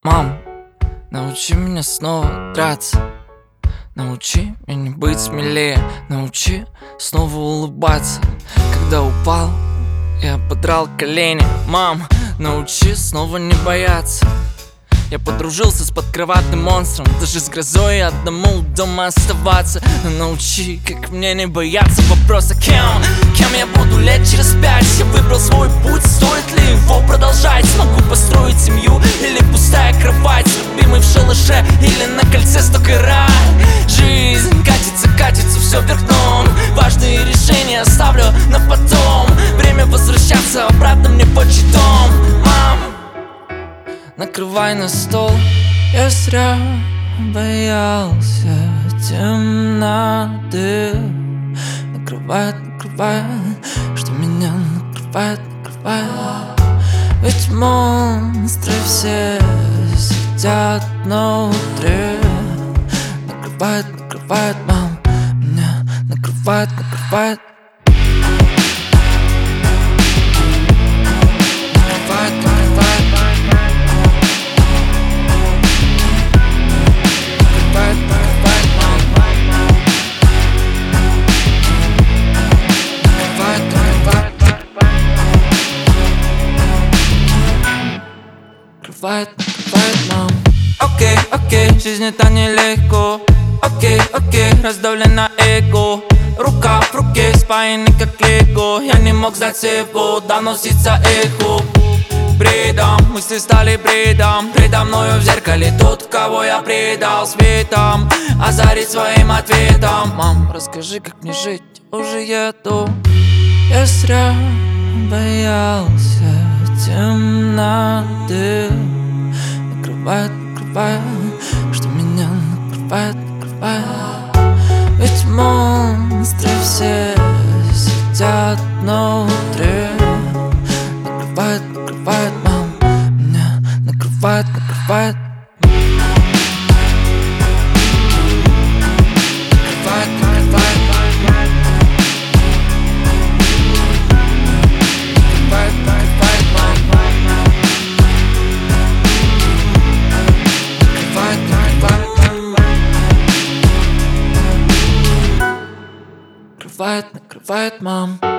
Мам, научи меня снова драться. Научи меня быть смелее. Научи снова улыбаться. Когда упал, я подрал колени. Мам, научи снова не бояться. Я подружился с подкроватным монстром. Даже с грозой одному дома оставаться. Научи, как мне не бояться вопроса кем я буду лет через 5? Я выбрал свой путь, стоит ли его продолжать? Смогу построить семью или пустая кровать? С любимой в шалаше или на кольце 100 карат? Жизнь катится все вверх дном. Важные решения оставлю на потом. Время возвращаться обратно мне в отчий дом. Мам, накрывай на стол. Я зря боялся темноты. Накрывает, что меня накрывает. Ведь монстры все сидят внутри. Накрывает, мам, меня накрывает. Накрывает, мам. Окей, жизнь это нелегко. Окей, раздавлено эго. Рука в руке, спаяны как лего. Я не мог знать всего, доносится эхо. Бредом, мысли стали бредом. Предо мною в зеркале тот, кого я предал. Светом озарить своим ответом. Мам, расскажи, как мне жить, я уже еду. Я зря боялся темноты. Накрывает, что меня накрывает. Ведь монстры все сидят внутри. Накрывает, мам, меня накрывает. Накрывает, мам.